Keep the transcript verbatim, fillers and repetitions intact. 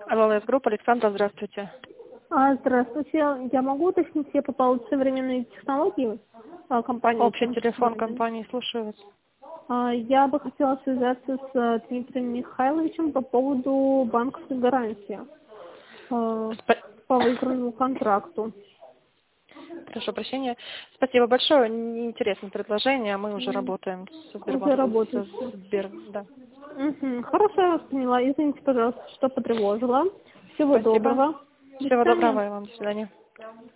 эл эл эс Групп, Александра, здравствуйте. А, Здравствуйте. Я могу уточнить все по поводу современной технологии а, компании? Общий телефон компании, слушаю вас. А, Я бы хотела связаться с э, Дмитрием Михайловичем по поводу банковской гарантии а, Спа- по выигранному контракту. Прошу прощения. Спасибо большое. Интересное предложение. Мы уже М, работаем со Уже Сбербанком, со работаете. Сбер, да. Мгм. Хорошо, я вас поняла. Извините, пожалуйста, что потревожила. Всего Спасибо. доброго. До Всего свидания. доброго и вам. До свидания.